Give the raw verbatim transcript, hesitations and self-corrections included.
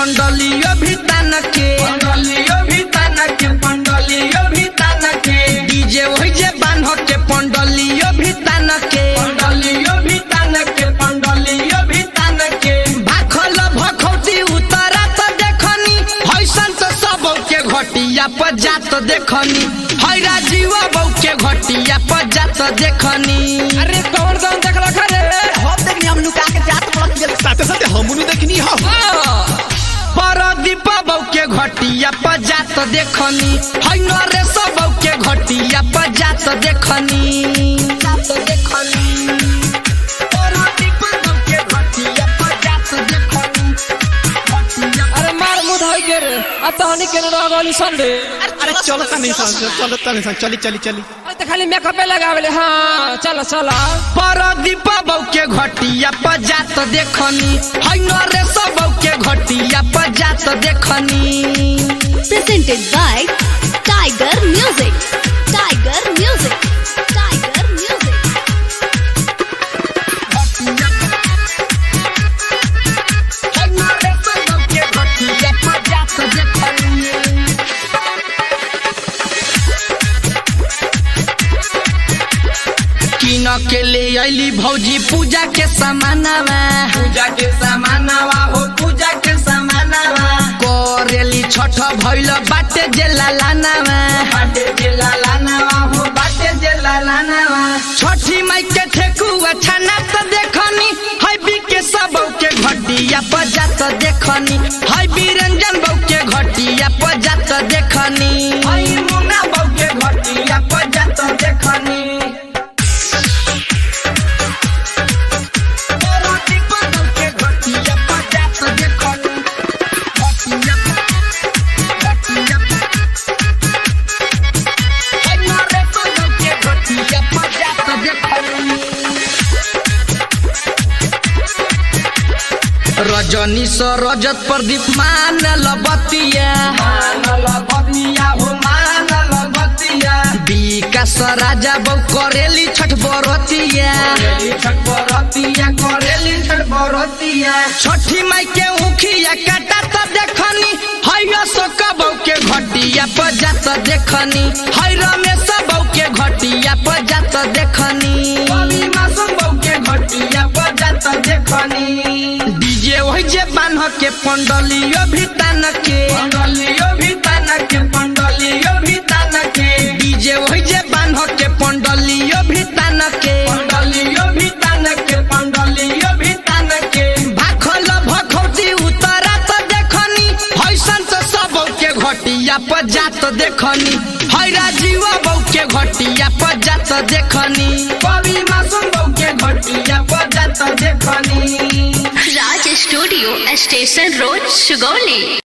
पंडलियो भी तान के पंडलियो भी तान के पंडलियो भी तान के डीजे वही जे बांध के पंडलियो भी तान के पंडलियो भी तान के पंडलियो भी तान के भाखल भखौती उतारा तो देखनी हैसन तो सब के घटिया पर जात देखनी है राजीव बहू के घटिया पर जात देखनी। अरे कौन कौन देख रखा रे हम देखनी हम लुका के जात पलट गेल साथे साथे हमनु देखनी हो परदीप बहू के घटिया पर जात देखनी है नरेश बहू के घटिया पर जात देखनी जात देखनी परदीप बहू के घटिया पर जात देखनी। अरे मार मुद होई गेर आ तहनी के न रहली संडे। अरे चलता नहीं सन चलता नहीं सन चली चली चली अरे त खाली मेकअप लगावेले हां चल चल परदीप बहू के घटिया पर जात देखनी है नरेश बहू के घटिया पर जात देखनी। Presented by Tiger Music. Tiger Music. Tiger Music. किन के ले अली भौजी पूजा के समानवा पूजा के समानवा हो पूजा के समानवा करेली छठ भइल बाटे जेला लानावा बाटे जेला लानावा हो बाटे जेला लानावा छठी माई के ठेकुआ छाना त देखनी है बीके सब के घटिया पर जात देखनी है बिरंजन बहू के घटिया पर जात देखनी है मुन्ना बहू के घटिया पर जात देखनी। रजनी स रजत प्रदीप मान लबतिया मान लबतिया हो मान लबतिया विकास राजा बहू करेली छठ बरतिया छठ बरतिया करेली छठ बरतिया छठी माई के उखिया काटा त देखनी है अशोक बहू के घटिया पर जात देखनी है रमेश बहू के घटिया पर जात देखनी कवि मासूम बहू के घटिया पर जात देखनी। डीजे वही जे बांध के पंडलियो भी तान के पंडलियो भी तान के पंडलियो भी तान के डीजे वही जे बांध के पंडलियो भी तान के पंडलियो भी तान के पंडलियो भी तान के भाखल भखौती उतारा तो देखनी हैसन तो सब के घटिया पर जात देखनी है राजीव बहू के घटिया पर जात देखनी कवि मासूम बहू के घटिया पर जात देखनी। Raj Studio, Station Road, Sugoli.